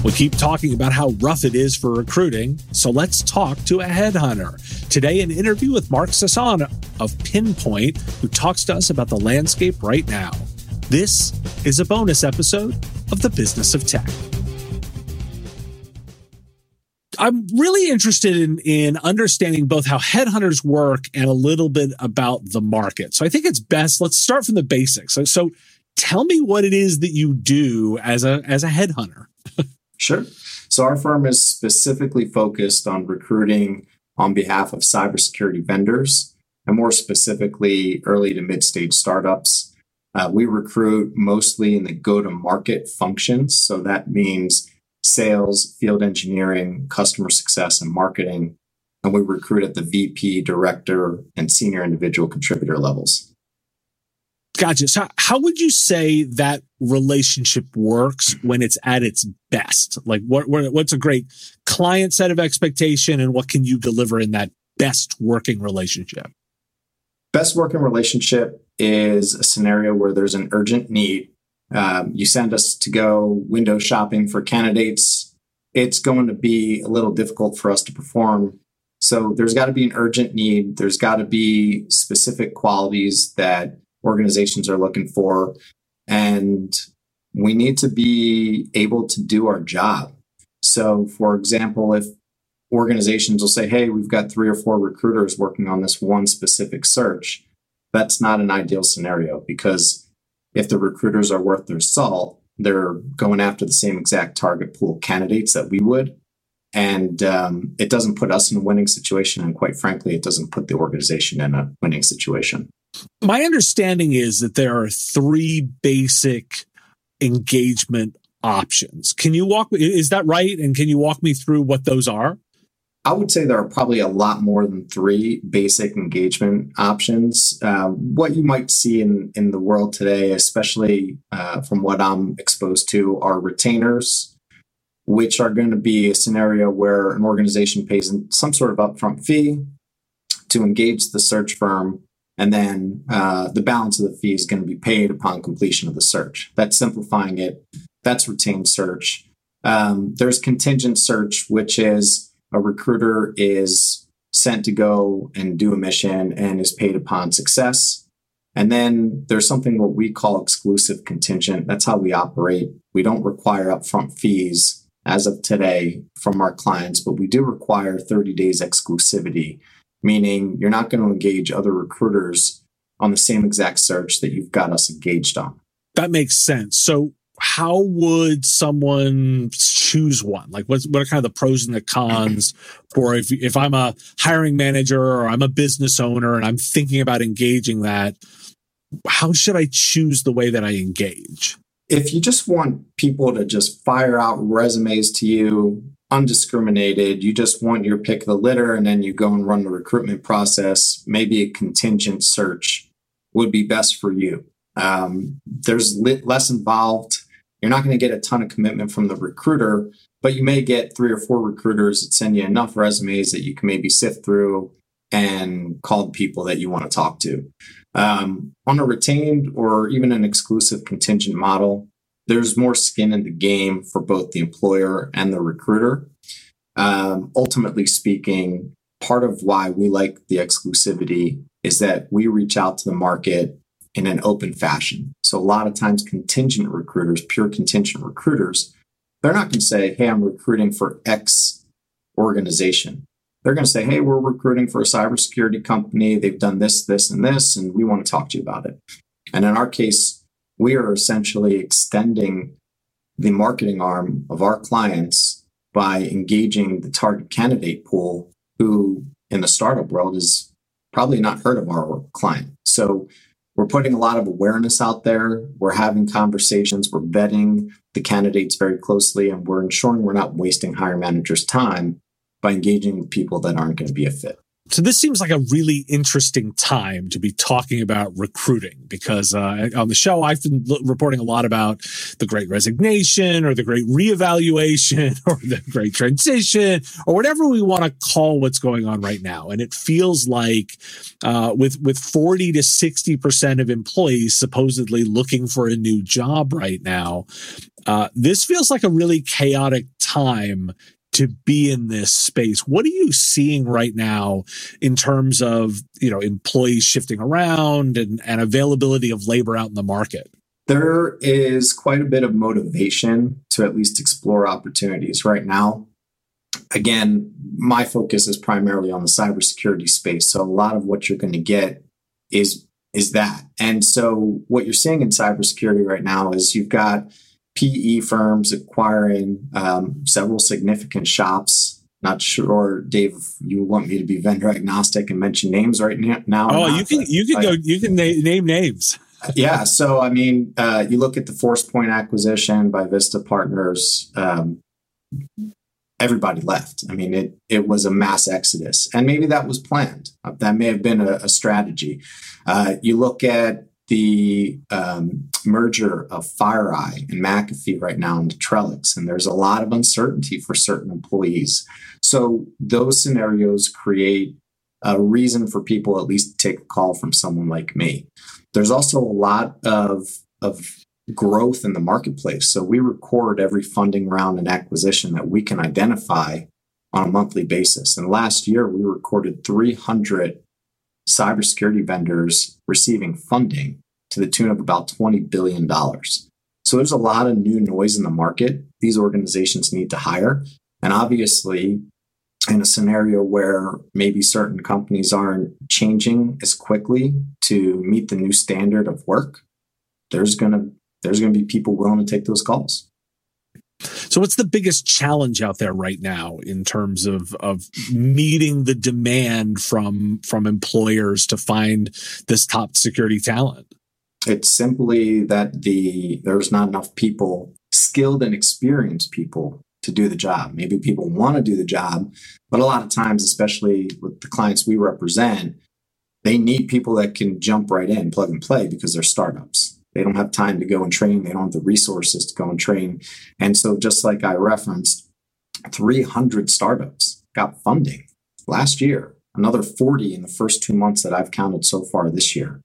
We keep talking about how rough it is for recruiting, so let's talk to a headhunter. Today, an interview with Mark Sasson of Pinpoint, who talks to us about the landscape right now. This is a bonus episode of The Business of Tech. I'm really interested in understanding both how headhunters work and a little bit about the market. So I think it's best, let's start from the basics. So tell me what it is that you do as a headhunter. Sure. So our firm is specifically focused on recruiting on behalf of cybersecurity vendors, and more specifically, early to mid-stage startups. We recruit mostly in the go-to-market functions. So that means sales, field engineering, customer success, and marketing. And we recruit at the VP, director, and senior individual contributor levels. Gotcha. So how would you say that relationship works when it's at its best? Like what's a great client set of expectation and what can you deliver in that best working relationship? Best working relationship is a scenario where there's an urgent need. You send us to go window shopping for candidates. It's going to be a little difficult for us to perform. So there's got to be an urgent need. There's got to be specific qualities that organizations are looking for. And we need to be able to do our job. So, for example, if organizations will say, hey, we've got 3 or 4 recruiters working on this one specific search, that's not an ideal scenario, because if the recruiters are worth their salt, they're going after the same exact target pool candidates that we would. And it doesn't put us in a winning situation. And quite frankly, it doesn't put the organization in a winning situation. My understanding is that there are 3 basic engagement options. Is that right? And can you walk me through what those are? I would say there are probably a lot more than 3 basic engagement options. What you might see in the world today, especially from what I'm exposed to, are retainers, which are going to be a scenario where an organization pays some sort of upfront fee to engage the search firm, and then the balance of the fee is going to be paid upon completion of the search. That's simplifying it. That's retained search. There's contingent search, which is a recruiter is sent to go and do a mission and is paid upon success. And then there's something what we call exclusive contingent. That's how we operate. We don't require upfront fees as of today from our clients, but we do require 30 days exclusivity, meaning you're not going to engage other recruiters on the same exact search that you've got us engaged on. That makes sense. So how would someone choose one? Like what are kind of the pros and the cons for if I'm a hiring manager or I'm a business owner and I'm thinking about engaging that, how should I choose the way that I engage? If you just want people to just fire out resumes to you, undiscriminated, you just want your pick of the litter and then you go and run the recruitment process, maybe a contingent search would be best for you. There's less involved. You're not going to get a ton of commitment from the recruiter, but you may get 3 or 4 recruiters that send you enough resumes that you can maybe sift through and call the people that you want to talk to. On a retained or even an exclusive contingent model, there's more skin in the game for both the employer and the recruiter. Ultimately speaking, part of why we like the exclusivity is that we reach out to the market in an open fashion. So a lot of times contingent recruiters, pure contingent recruiters, they're not going to say, hey, I'm recruiting for X organization. They're going to say, hey, we're recruiting for a cybersecurity company. They've done this, this, and this, and we want to talk to you about it. And in our case, we are essentially extending the marketing arm of our clients by engaging the target candidate pool who in the startup world is probably not heard of our client. So we're putting a lot of awareness out there. We're having conversations. We're vetting the candidates very closely, and we're ensuring we're not wasting hiring managers' time by engaging with people that aren't going to be a fit. So this seems like a really interesting time to be talking about recruiting because on the show, I've been reporting a lot about the Great Resignation or the Great Reevaluation or the Great Transition or whatever we want to call what's going on right now. And it feels like with 40 to 60% of employees supposedly looking for a new job right now, this feels like a really chaotic time to be in this space. What are you seeing right now in terms of, employees shifting around and availability of labor out in the market? There is quite a bit of motivation to at least explore opportunities right now. Again, my focus is primarily on the cybersecurity space. So a lot of what you're going to get is that. And so what you're seeing in cybersecurity right now is you've got PE firms acquiring several significant shops. Not sure, Dave, if you want me to be vendor agnostic and mention names right now. Oh, you can name names. Yeah. So, you look at the ForcePoint acquisition by Vista Partners. Everybody left. It was a mass exodus, and maybe that was planned. That may have been a strategy. You look at the merger of FireEye and McAfee right now into Trellix, and there's a lot of uncertainty for certain employees. So those scenarios create a reason for people at least to take a call from someone like me. There's also a lot of growth in the marketplace. So we record every funding round and acquisition that we can identify on a monthly basis. And last year, we recorded 300 cybersecurity vendors receiving funding to the tune of about $20 billion. So there's a lot of new noise in the market. These organizations need to hire. And obviously, in a scenario where maybe certain companies aren't changing as quickly to meet the new standard of work, there's going to be people willing to take those calls. So what's the biggest challenge out there right now in terms of meeting the demand from employers to find this top security talent? It's simply that there's not enough people, skilled and experienced people, to do the job. Maybe people want to do the job, but a lot of times, especially with the clients we represent, they need people that can jump right in, plug and play, because they're startups. They don't have time to go and train. They don't have the resources to go and train. And so just like I referenced, 300 startups got funding last year, another 40 in the first 2 months that I've counted so far this year.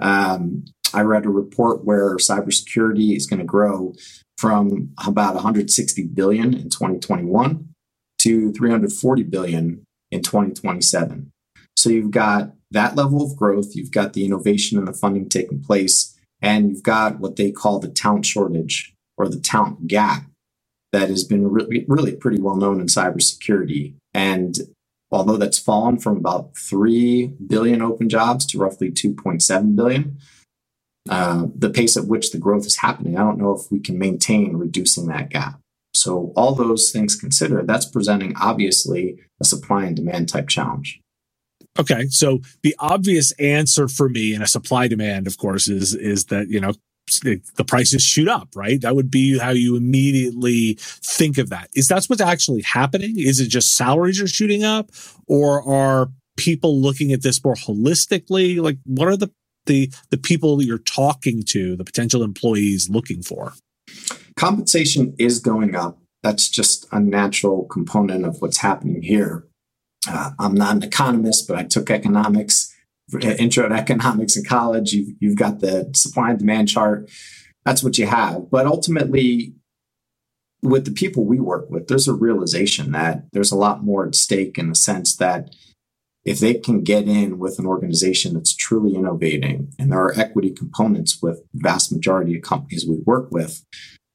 I read a report where cybersecurity is going to grow from about 160 billion in 2021 to 340 billion in 2027. So you've got that level of growth. You've got the innovation and the funding taking place. And you've got what they call the talent shortage or the talent gap that has been really pretty well known in cybersecurity. And although that's fallen from about 3 billion open jobs to roughly 2.7 billion, the pace at which the growth is happening, I don't know if we can maintain reducing that gap. So all those things considered, that's presenting obviously a supply and demand type challenge. Okay, so the obvious answer for me in a supply demand, of course, is that the prices shoot up, right? That would be how you immediately think of that. Is that what's actually happening? Is it just salaries are shooting up, or are people looking at this more holistically? Like, what are the people you're talking to, the potential employees, looking for? Compensation is going up. That's just a natural component of what's happening here. I'm not an economist, but I took economics, intro to economics in college. You've got the supply and demand chart. That's what you have. But ultimately, with the people we work with, there's a realization that there's a lot more at stake in the sense that if they can get in with an organization that's truly innovating, and there are equity components with the vast majority of companies we work with,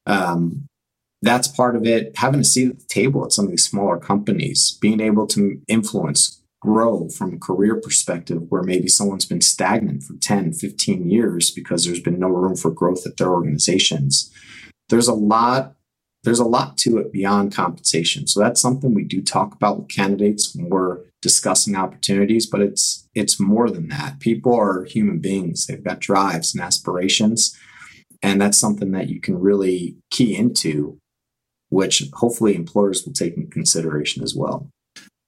that's part of it. Having a seat at the table at some of these smaller companies, being able to influence, grow from a career perspective where maybe someone's been stagnant for 10, 15 years because there's been no room for growth at their organizations. There's a lot to it beyond compensation. So that's something we do talk about with candidates when we're discussing opportunities, but it's more than that. People are human beings. They've got drives and aspirations. And that's something that you can really key into, which hopefully employers will take into consideration as well.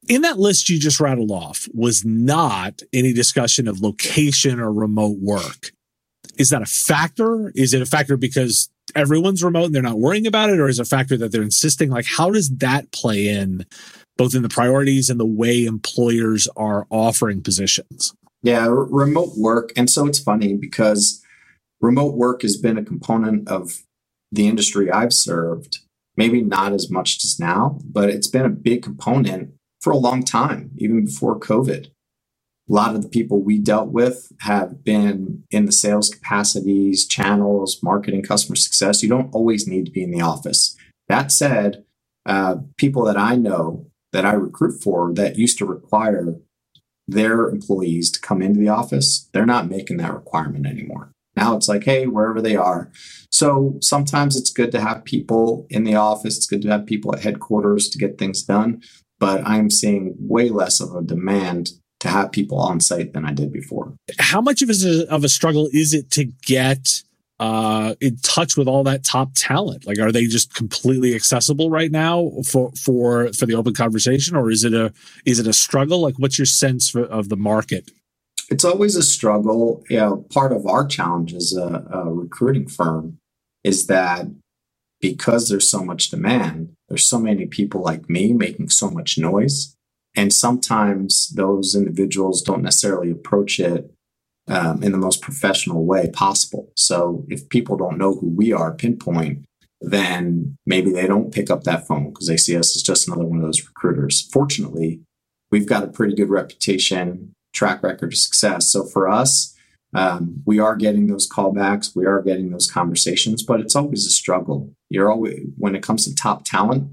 In that list you just rattled off was not any discussion of location or remote work. Is that a factor? Is it a factor because everyone's remote and they're not worrying about it? Or is it a factor that they're insisting? Like, how does that play in both in the priorities and the way employers are offering positions? Yeah, remote work. And so it's funny because remote work has been a component of the industry I've served, maybe not as much as now, but it's been a big component for a long time, even before COVID. A lot of the people we dealt with have been in the sales capacities, channels, marketing, customer success. You don't always need to be in the office. That said, people that I know that I recruit for that used to require their employees to come into the office, they're not making that requirement anymore. Now it's like, hey, wherever they are. So sometimes it's good to have people in the office. It's good to have people at headquarters to get things done. But I'm seeing way less of a demand to have people on site than I did before. How much of a struggle is it to get in touch with all that top talent? Like, are they just completely accessible right now for the open conversation, or is it a struggle? Like, what's your sense of the market? It's always a struggle. Part of our challenge as a recruiting firm is that because there's so much demand, there's so many people like me making so much noise. And sometimes those individuals don't necessarily approach it in the most professional way possible. So if people don't know who we are, pinpoint, then maybe they don't pick up that phone because they see us as just another one of those recruiters. Fortunately, we've got a pretty good reputation, track record of success. So for us, we are getting those callbacks, we are getting those conversations, but it's always a struggle. When it comes to top talent,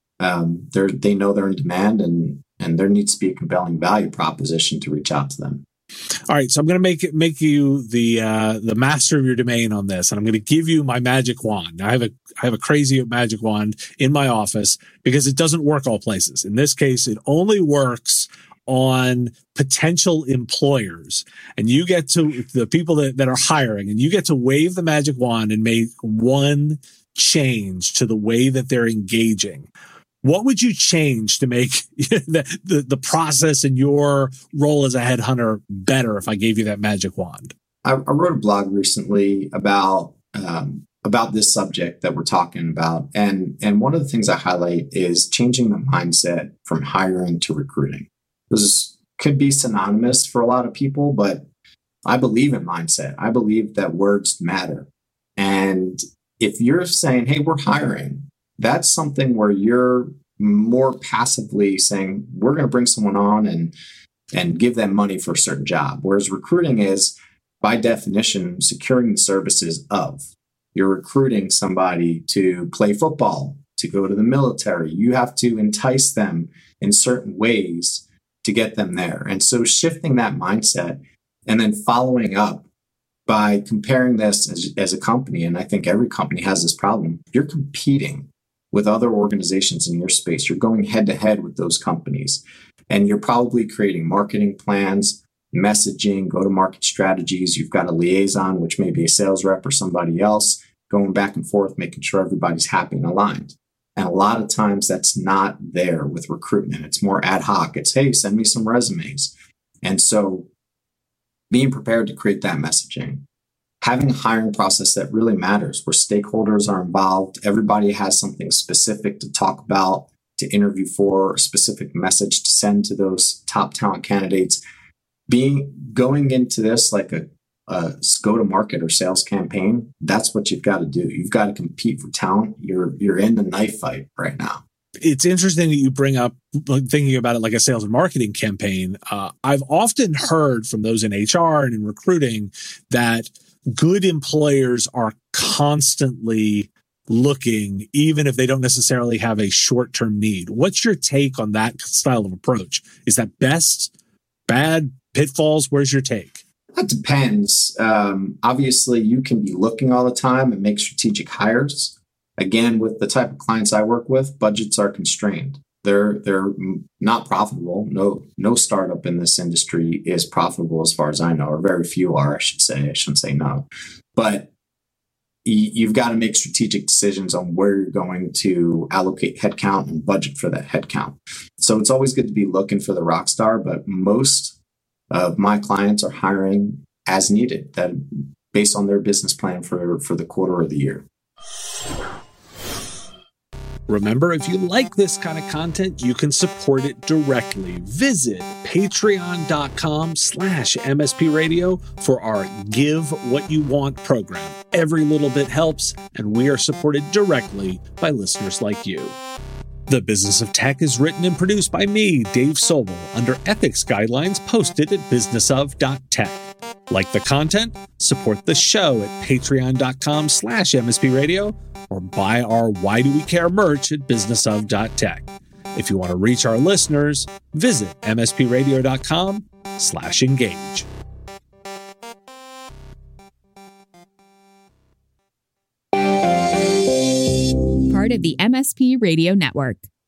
they know they're in demand, and there needs to be a compelling value proposition to reach out to them. All right, so I'm going to make you the master of your domain on this, and I'm going to give you my magic wand. Now, I have a crazy magic wand in my office because it doesn't work all places. In this case, it only works on potential employers, and you get to the people that are hiring, and you get to wave the magic wand and make one change to the way that they're engaging. What would you change to make the process and your role as a headhunter better if I gave you that magic wand? I wrote a blog recently about this subject that we're talking about. And one of the things I highlight is changing the mindset from hiring to recruiting. This could be synonymous for a lot of people, but I believe in mindset. I believe that words matter. And if you're saying, hey, we're hiring, that's something where you're more passively saying, we're going to bring someone on and give them money for a certain job. Whereas recruiting is, by definition, securing the services of. You're recruiting somebody to play football, to go to the military. You have to entice them in certain ways to get them there. And so shifting that mindset and then following up by comparing this as a company, and I think every company has this problem, you're competing with other organizations in your space. You're going head to head with those companies, and you're probably creating marketing plans, messaging, go-to-market strategies. You've got a liaison, which may be a sales rep or somebody else, going back and forth, making sure everybody's happy and aligned. And a lot of times that's not there with recruitment. It's more ad hoc. It's, hey, send me some resumes. And so being prepared to create that messaging, having a hiring process that really matters, where stakeholders are involved, everybody has something specific to talk about, to interview for, a specific message to send to those top talent candidates. Going into this like a go-to-market or sales campaign, that's what you've got to do. You've got to compete for talent. You're in the knife fight right now. It's interesting that you bring up thinking about it like a sales and marketing campaign. I've often heard from those in HR and in recruiting that good employers are constantly looking, even if they don't necessarily have a short-term need. What's your take on that style of approach? Is that best, bad, pitfalls? Where's your take? That depends. Obviously, you can be looking all the time and make strategic hires. Again, with the type of clients I work with, budgets are constrained. They're not profitable. No startup in this industry is profitable as far as I know, or very few are, I should say. I shouldn't say no. But you've got to make strategic decisions on where you're going to allocate headcount and budget for that headcount. So it's always good to be looking for the rock star, but most of my clients are hiring as needed, that based on their business plan for the quarter or the year. Remember, if you like this kind of content, you can support it directly. Visit patreon.com/MSP Radio for our Give What You Want program. Every little bit helps, and we are supported directly by listeners like you. The Business of Tech is written and produced by me, Dave Sobel, under ethics guidelines posted at businessof.tech. Like the content? Support the show at patreon.com/MSP Radio or buy our Why Do We Care merch at businessof.tech. If you want to reach our listeners, visit mspradio.com/engage. Part of the MSP Radio Network.